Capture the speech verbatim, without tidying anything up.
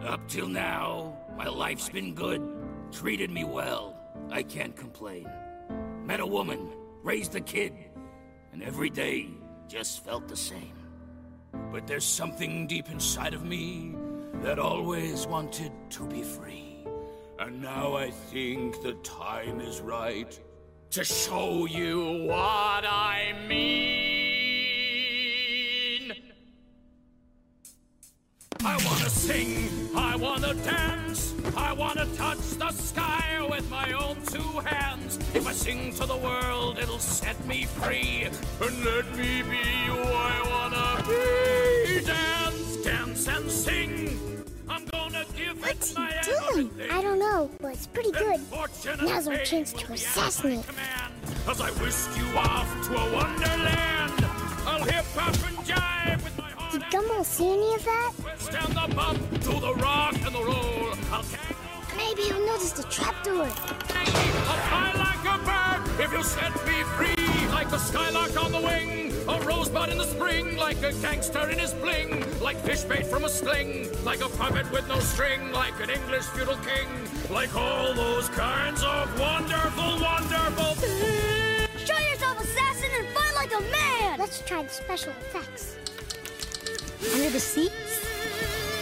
Up till now, my life's been good. Treated me well. I can't complain. Met a woman, raised a kid, and every day just felt the same. But there's something deep inside of me that always wanted to be free. And now I think the time is right to show you what I mean. I wanna sing, I wanna dance, I wanna touch the sky with my own two hands. If I sing to the world, it'll set me free, and let me be who I wanna be. Dance, dance and sing. I'm gonna give What's it my he doing? everything. I don't know, but it's pretty good. Now's our chance to assassinate. As I whisk you off to a wonderland, I'll hip hop and jive with my heart. Did Gumball see any of that? Twist and the bump to the rock and the roll. I'll Maybe you noticed the trapdoor. I'll fly like a bird if you set me free. Like a skylark on the wing, a rosebud in the spring. Like a gangster in his bling, like fish bait from a sling. Like a puppet with no string, like an English feudal king. Like all those kinds of wonderful, wonderful things. Show yourself, assassin, and fight like a man! Let's try the special effects. Under the seats?